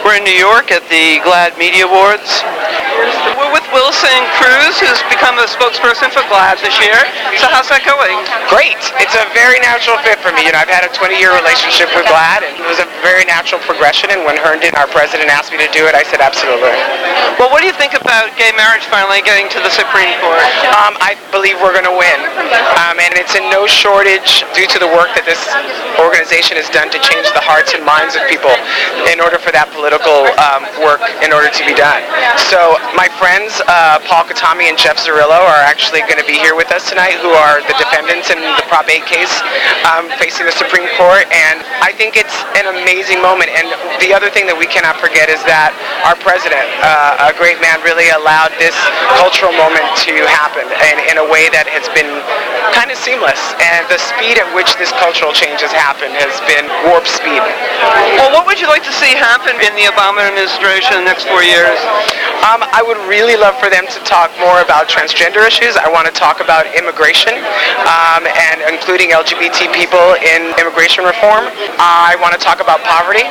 We're in New York at the GLAAD Media Awards. We're with Wilson Cruz, who's become a spokesperson for GLAAD this year. So how's that going? Great. It's a very natural fit for me. I've had a 20-year relationship with GLAAD, and it was a very natural progression. And when Herndon, our president, asked me to do it, I said absolutely. Well, what do you think about gay marriage finally getting to the Supreme Court? I believe we're going to win. And it's in no shortage due to the work that this organization has done to change the hearts and minds of people in order for that political work in order to be done. So my friends, Paul Katami and Jeff Zarillo, are actually going to be here with us tonight, who are the defendants in the Prop 8 case facing the Supreme Court. And I think it's an amazing moment. And the other thing that we cannot forget is that our president, a great man, really allowed this cultural moment to happen in a way that has been kind of seamless. And the speed at which this cultural change has happened has been warp speed. Well, what would you like to see happen in the Obama administration in the next 4 years? I would really love for them to talk more about transgender issues. I want to talk about immigration and including LGBT people in immigration reform. I want to talk about poverty.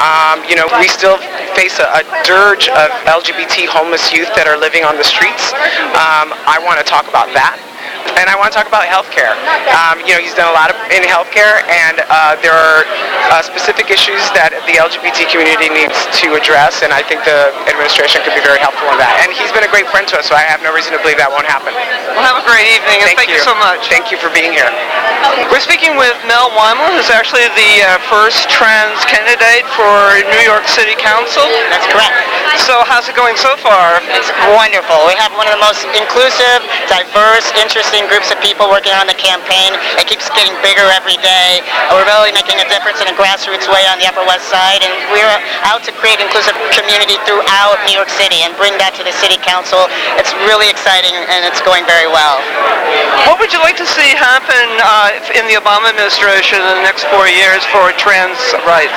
We still face a dirge of LGBT homeless youth that are living on the streets. I want to talk about that. And I want to talk about healthcare. He's done a lot in healthcare, and there are specific issues that the LGBT community needs to address, and I think the administration could be very helpful in that. And he's been a great friend to us, so I have no reason to believe that won't happen. Well, have a great evening, and thank you so much. Thank you for being here. We're speaking with Mel Weimel, who's actually the first trans candidate for New York City Council. That's correct. So how's it going so far? It's wonderful. We have one of the most inclusive, diverse, interesting groups of people working on the campaign. It keeps getting bigger every day. We're really making a difference in a grassroots way on the Upper West Side, and we're out to create inclusive community throughout New York City and bring that to the City Council. It's really exciting, and it's going very well. What would you like to see happen in the Obama administration in the next 4 years for trans rights?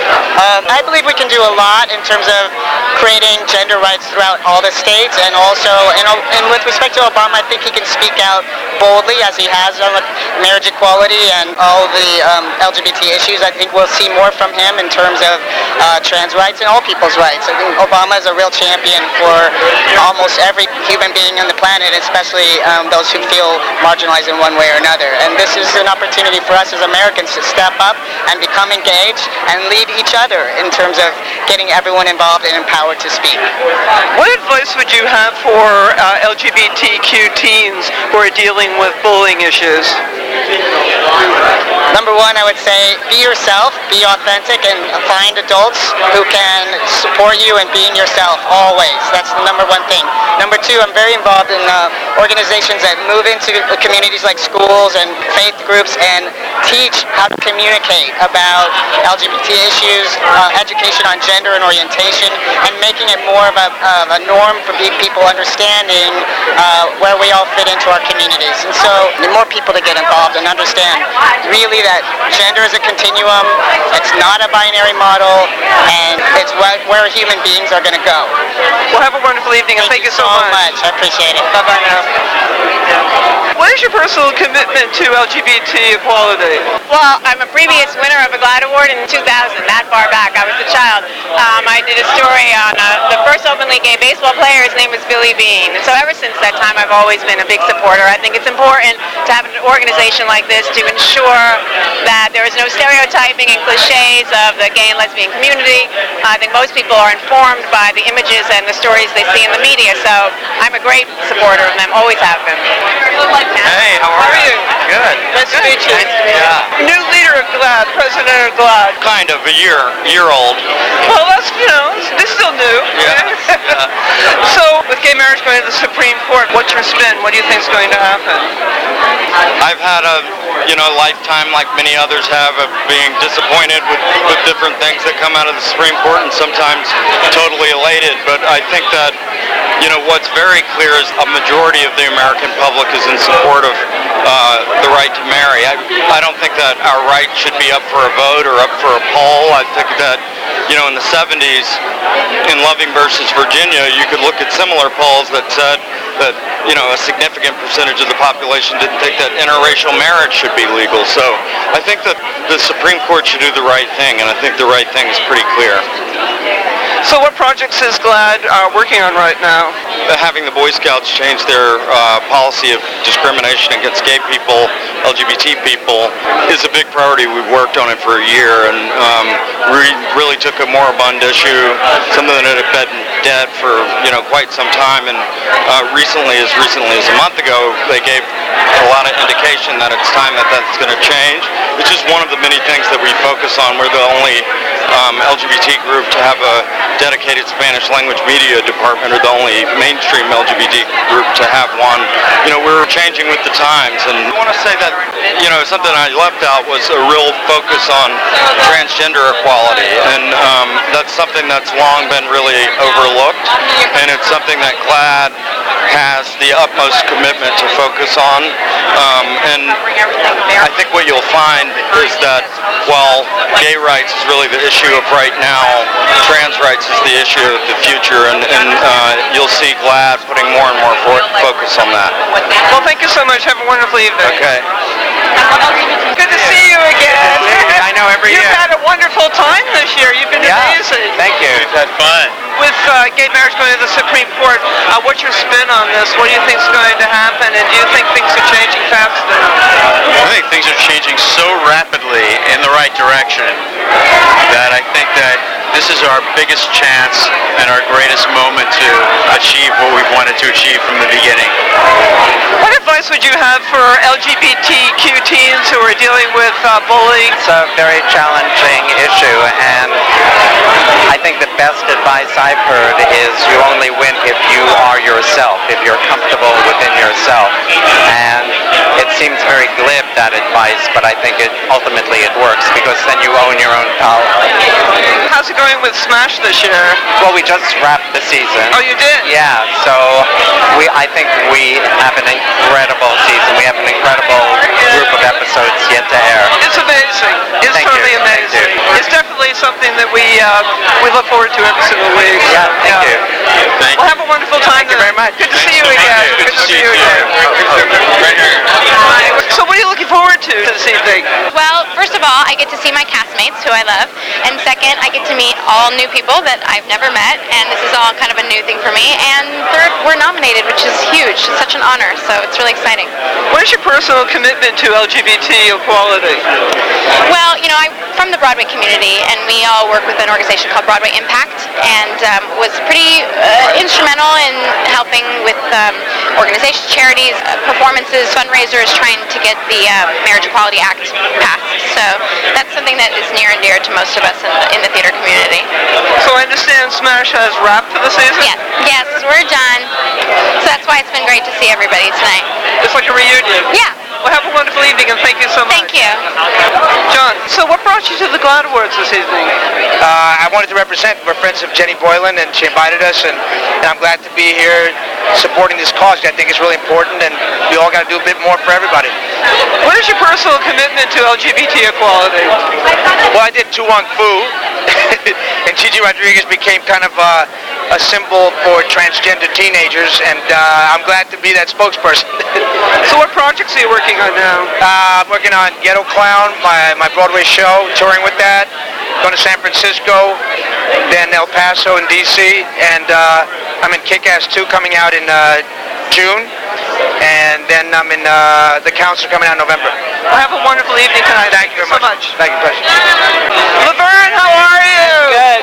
I believe we can do a lot in terms of creating gender rights throughout all the states, and also, and with respect to Obama, I think he can speak out boldly as he has done with marriage equality and all the LGBT issues. I think we'll see more from him in terms of trans rights and all people's rights. I think Obama is a real champion for almost every human being on the planet, especially those who feel marginalized in one way or another. And this is an opportunity for us as Americans to step up and become engaged and lead each other in terms of getting everyone involved and empowered to speak. What advice would you have for LGBTQ teens who are dealing with bullying issues? Number one, I would say be yourself, be authentic, and find adults who can support you in being yourself always. That's the number one thing. Number two, I'm very involved in organizations that move into communities like schools and faith groups and teach how to communicate about LGBT issues, education on gender and orientation, and making it more of a norm for people understanding where we all fit into our communities. And so the more people to get involved and understand really that gender is a continuum, it's not a binary model, and it's where human beings are going to go. Well, have a wonderful evening, and thank you so much. I appreciate it. Bye-bye now. What is your personal commitment to LGBT equality? Well, I'm a previous winner of a GLAAD Award in 2000, that far back. I was a child. I did a story on the first openly gay baseball player. His name was Billy Beane. And so ever since that time, I've always been a big supporter. I think it's important to have an organization like this to ensure that there is no stereotyping and cliches of the gay and lesbian community. I think most people are informed by the images and the stories they see in the media. So I'm a great supporter of them, always have been. Hey, how are you? Good. Nice to meet you. Yeah. New leader of GLAAD, president of GLAAD. Kind of a year old. Well, that's, this is still new. Yeah. So, with gay marriage going to the Supreme Court, what's your spin? What do you think is going to happen? I've had a lifetime, like many others have, of being disappointed with different things that come out of the Supreme Court, and sometimes totally elated. But I think that what's very clear is a majority of the American public is in support of the right to marry. I don't think that our right should be up for a vote or up for a poll. I think that in the 70s in Loving versus Virginia, you could look at similar polls that said that a significant percentage of the population didn't think that interracial marriage should be legal. So I think that the Supreme Court should do the right thing, and I think the right thing is pretty clear. So what projects is GLAAD working on right now? Having the Boy Scouts change their policy of discrimination against gay people, LGBT people, is a big priority. We've worked on it for a year, and really took a moribund issue, something that had been dead for quite some time, and recently as a month ago, they gave a lot of indication that it's time that's going to change. It's just one of the many things that we focus on. We're the only LGBT group to have a dedicated Spanish language media department, or the only mainstream LGBT group to have one. We're changing with the times, and I want to say that something I left out was a real focus on transgender equality, and that's something that's long been really overlooked, and it's something that GLAAD has the utmost commitment to focus on. And I think what you'll find is that while gay rights is really the issue of right now, trans rights is the issue of the future, and you'll see GLAAD putting more and more focus on that. Well, thank you so much. Have a wonderful evening. Okay. Good to see you again. I know, every year. You've had a wonderful time this year. You've been amazing. Thank you. We've had fun. With gay marriage going to the Supreme Court, what's your spin on this? What do you think is going to happen, and do you think things are changing fast enough? I think things are changing so rapidly in the right direction that I think that this is our biggest chance and our greatest moment to achieve what we've wanted to achieve from the beginning. What advice would you have for LGBTQ teens who are dealing with bullying? It's a very challenging issue, and I think the best advice I've heard is you only win if you are yourself, if you're comfortable within yourself. And it seems very glib, that advice, but I think ultimately it works, because then you own your own power. How's it going with Smash this year? Well, we just wrapped the season. Oh, you did? Yeah, so I think we have an incredible season. We have an incredible group of episodes yet to air. It's amazing. It's Thank totally you. amazing. It's definitely something that we look forward to every single week. Yeah, thank you. Well, have a wonderful time. Thank you very much. Good to see you again. Good to see you again. Right here. So what are you looking forward to this evening? Well, first of all, I get to see my castmates, who I love, and second, I get to meet all new people that I've never met, and this is all kind of a new thing for me, and third, we're nominated, which is huge. It's such an honor, so it's really exciting. What is your personal commitment to LGBT equality? Well, I'm from the Broadway community, and we all work with an organization called Broadway Impact, and was pretty instrumental in helping with organizations, charities, performances, fundraisers, trying to get the Marriage Equality Act passed. So that's something that is near and dear to most of us in the theater community. So I understand Smash has wrapped for the season? Yes, we're done. So that's why it's been great to see everybody tonight. It's like a reunion. Yeah. Well, have a wonderful evening, and thank you so much. Thank you. John, so what brought you to the GLAAD Awards this evening? I wanted to represent. We're friends of Jenny Boylan, and she invited us, and I'm glad to be here supporting this cause. I think it's really important, and we all got to do a bit more for everybody. What is your personal commitment to LGBT equality? Well, I did Tu Wong Fu, and Gigi Rodriguez became kind of a symbol for transgender teenagers, and I'm glad to be that spokesperson. So what projects are you working on now? I'm working on Ghetto Clown, my Broadway show, touring with that, going to San Francisco, then El Paso and DC, and I'm in Kick-Ass 2 coming out in June, and then I'm in The Counselor coming out in November. Well, have a wonderful evening tonight. Thank you very much. Thank you, pleasure. Laverne, how are you? Good.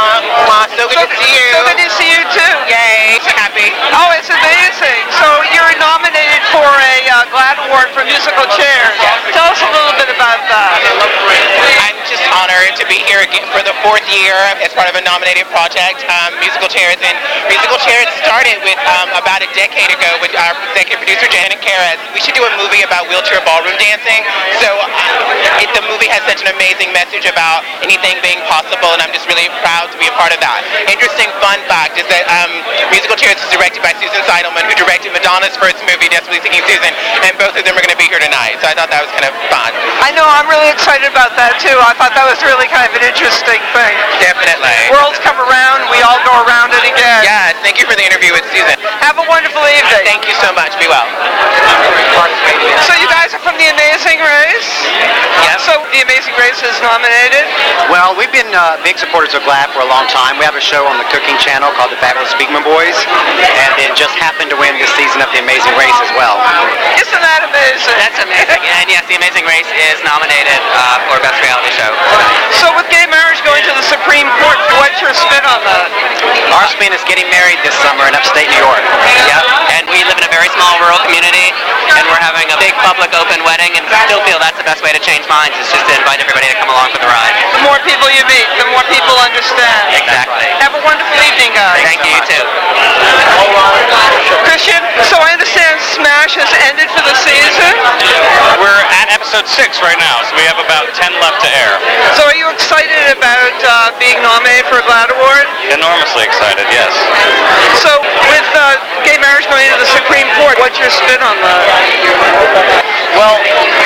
So good to see you. So good to see you too. Yay. Happy. Oh, it's amazing. So you're nominated for a GLAAD Award for musical chairs. Tell us a little bit about that. I'm just honored to be here again for the 4th year as part of a nominated project, Musical Chairs. And Musical Chairs started with about a decade ago with our executive producer, Janet Karras. We should do a movie about wheelchair ballroom dancing. So the movie has such an amazing message about anything being possible, and I'm just really proud to be a part of that. Interesting fun fact is that Musical Chairs is directed by Susan Seidelman, who directed Madonna's first movie, Desperately Seeking Susan, and both of them are going to be here tonight. So I thought that was kind of fun. I know, I'm really excited about that too. I thought that was really kind of an interesting thing. Definitely. Worlds come around, we all go around it again. Yes, thank you for the interview with Susan. Have a wonderful evening. Thank you so much. Be well. So you guys are from The Amazing Race? Yes. So The Amazing Race is nominated? Well, we've been big supporters of GLAAD for a long time. We have a show on the cooking channel called The Fabulous Beekman Boys, and then just happened to win this season of The Amazing Race as well. Isn't that amazing? That's amazing. And yes, The Amazing Race is nominated for Best Reality Show tonight. So with gay marriage going to the Supreme Court, what's your spin on that? Our spin is getting married this summer in upstate New York. Yep. And we live in a very small rural community, and we're having a big public open wedding, and still feel that's the best way to change minds, is just to invite everybody to come along for the ride. The more people you meet, the more people understand. Exactly. Have a wonderful evening, guys. Thank you, you too. Christian, so I understand Smash has ended for the season? We're at episode 6 right now, so we have about 10 left to air. So are you excited about being nominated for a GLAAD Award? Enormously excited, yes. So with gay marriage going to the Supreme Court, what's your spin on that? Well,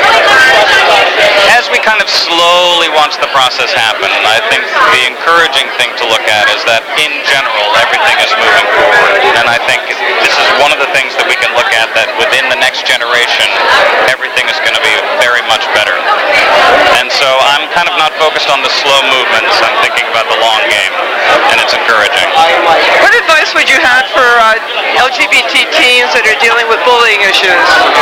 as we kind of slowly watch the process happen, I think the encouraging thing to look at is that in general everything is moving forward, and I think this is one of the things that we can look at, that within the next generation everything is going to be very much better. And so I'm kind of not focused on the slow movements, I'm thinking about the long game, and it's encouraging. What advice would you have for LGBT teens that are dealing with bullying issues?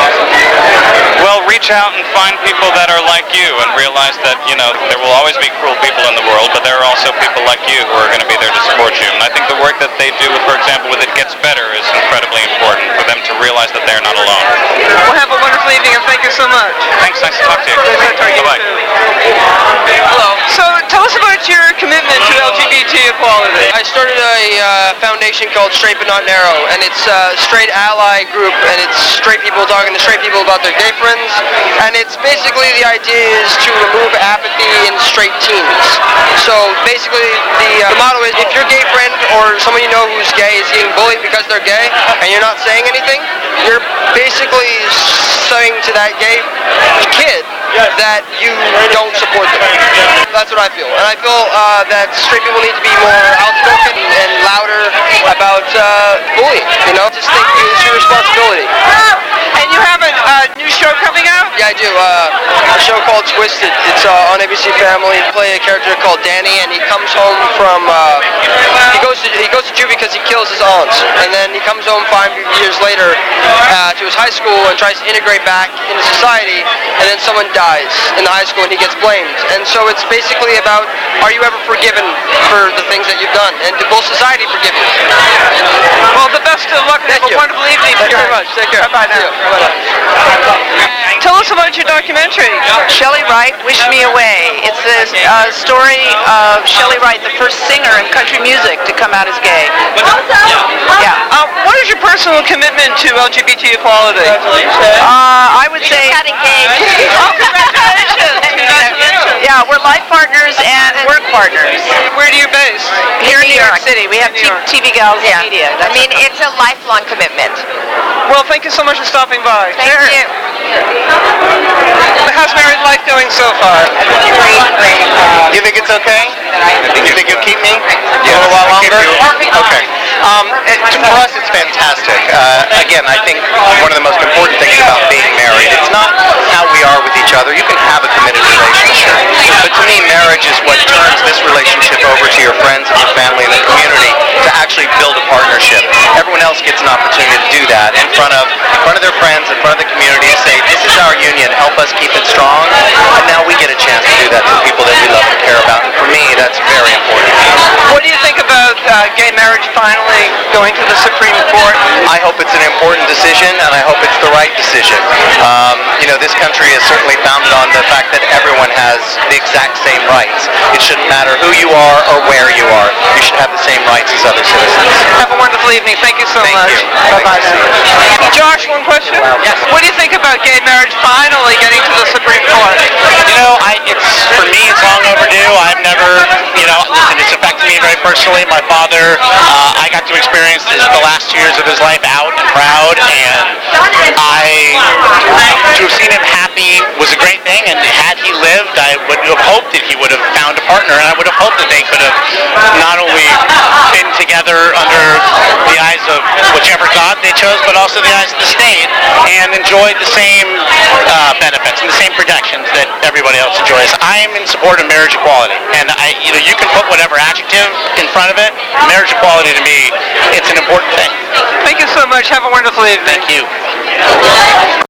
Well, reach out and find people that are like you and realize that, you know, there will always be cruel people in the world, but there are also people like you who are going to be there to support you. And I think the work that they do, for example, with It Gets Better is incredibly important for them to realize that they're not alone. Well, have a wonderful evening, and thank you so much. Thanks, nice to talk to you. Bye-bye. Hello. So tell us about your commitment to LGBT equality. I started a foundation called Straight But Not Narrow, and it's a straight ally group, and it's straight people talking to straight people about their gay friends, and it's basically, the idea is to remove apathy in straight teens. So basically the motto is, if your gay friend or someone you know who's gay is getting bullied because they're gay, and you're not saying anything, you're basically saying to that gay kid that you don't support them. That's what I feel. And I feel that straight people need to be more outspoken and louder about bullying. You know, just think it's your responsibility. And you have a new show coming out? Yeah, I do. A show called Twisted. It's on ABC Family. I play a character called Danny, and he comes home from he goes to juvie because he kills his aunts, and then he comes home 5 years later to his high school and tries to integrate back into society, and then someone dies in the high school and he gets blamed. And so it's basically about, are you ever forgiven for the things that you've done, and will society forgive you? Well, the best of luck and have a wonderful evening. Thank you very much. Take care. Bye now. Tell us about your documentary. Shelley Wright, Wish Me Away. It's a story of Shelley Wright, the first singer in country music to come out as gay. Yeah. What is your personal commitment to LGBT equality? I would say... Got engaged. Oh, congratulations! Congratulations! Yeah, we're life partners and work partners. Where do you base? Here in New York City. We have TV Gals Media. I mean, it's a lifelong commitment. Well, thank you so much for stopping by. Thank you. How's married life going so far? You think it's okay? You think you'll keep me a little while longer? Okay. For us, it's fantastic. Again, I think one of the most important things about being married, it's not how we are with each other. You can have a committed relationship. But to me, marriage is what turns this relationship over to your friends and your family and the community to actually build a partnership. Everyone else gets an opportunity to do that in front of their friends, in front of the community, and say, this is our union, help us keep it strong. And now we get a chance to do that to the people that we love and care about. And for me, that's very important. What do you think about gay marriage finally going to the Supreme Court? I hope it's an important decision, and I hope it's the right decision. You know, this country is certainly founded on the fact that everyone has the exact same rights. It shouldn't matter who you are or where you are. You should have the same rights as other citizens. Have a wonderful evening. Thank you so much. Thank you. Bye-bye. Josh, one question? Yes. What do you think about gay marriage finally getting to the Supreme Court? You know, for me, it's long overdue. I've never, listen, it's affected me very personally. My father, I got to experience the last years of his life out and proud, and to have seen him happy was a great thing, and had he lived, I would have hoped that he would have found a partner, and I would have hoped that they could have not only been together under the eyes of what whichever God they chose, but also the eyes of the state, and enjoyed the same benefits and the same protections that everybody else enjoys. I am in support of marriage equality, and you can put whatever adjective in front of it. Marriage equality to me, it's an important thing. Thank you so much. Have a wonderful evening. Thank you.